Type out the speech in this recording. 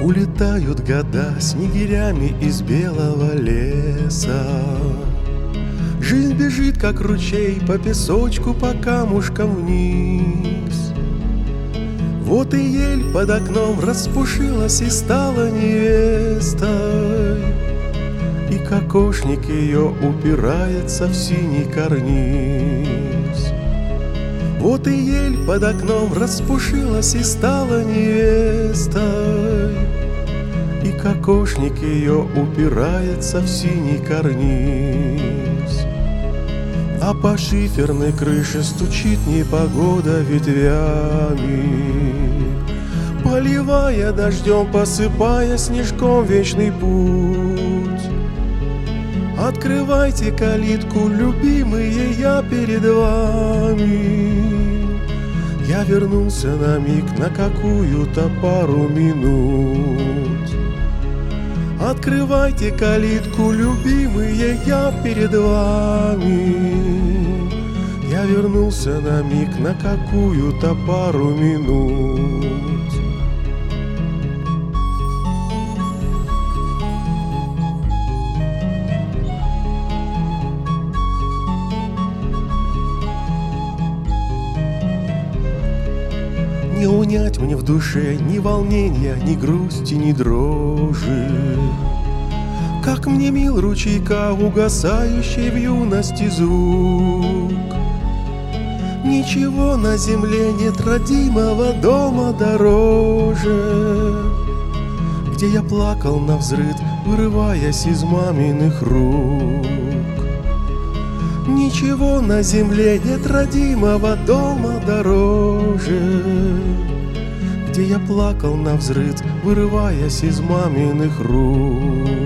Улетают года снегирями из белого леса. Жизнь бежит, как ручей, по песочку, по камушкам вниз. Вот и ель под окном распушилась и стала невестой, и кокошник ее упирается в синий карниз. Вот и ель под окном распушилась и стала невестой, и кокошник ее упирается в синий карниз. А по шиферной крыше стучит непогода ветвями, поливая дождем, посыпая снежком вечный путь. Открывайте калитку, любимые, я перед вами. Я вернулся на миг, на какую-то пару минут. Открывайте калитку, любимые, я перед вами. Я вернулся на миг, на какую-то пару минут. Не унять мне в душе ни волнения, ни грусти, ни дрожи. Как мне мил ручейка, угасающий в юности звук. Ничего на земле нет родимого дома дороже, где я плакал навзрыд, вырываясь из маминых рук. Ничего на земле нет родимого дома дороже, где я плакал навзрыд, вырываясь из маминых рук.